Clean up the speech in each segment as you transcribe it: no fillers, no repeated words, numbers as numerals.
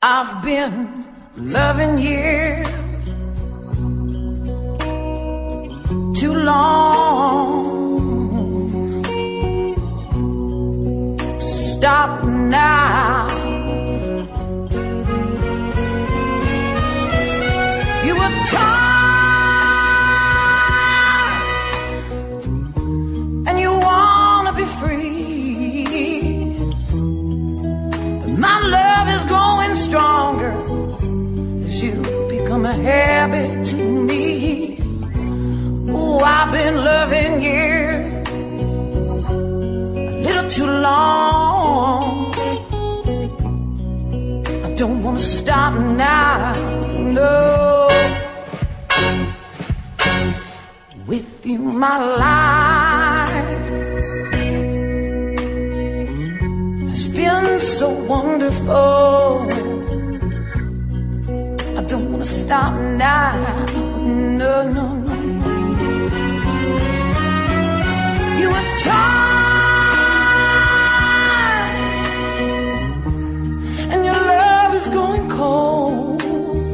I've been loving you too long. Stop now. You were tired and you wanna be free, but my love is growing stronger as you become a habit to me. Oh, I've been loving you a little too long. I don't wanna stop now, no. With you, my life has been so wonderful. I don't wanna stop now, no, no, no, no. You were tired and your love is going cold.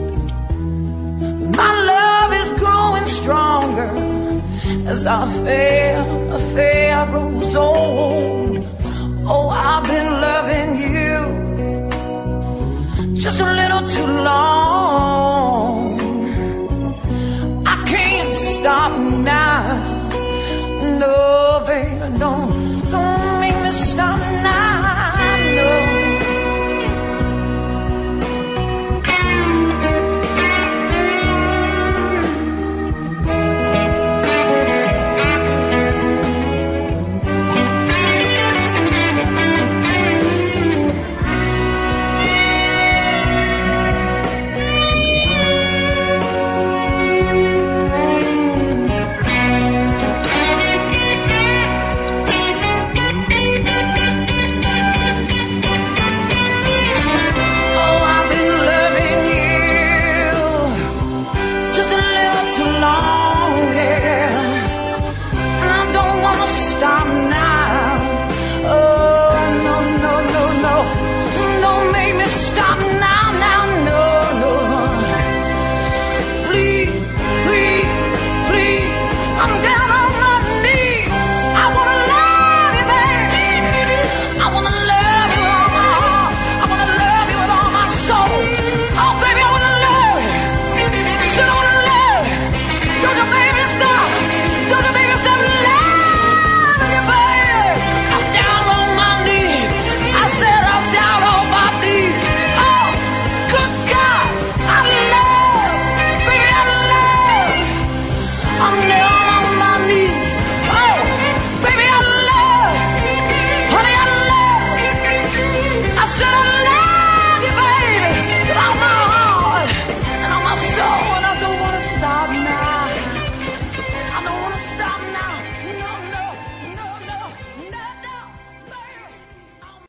My love is growing stronger as our affair grows old. Oh, I've been loving you just a little too long.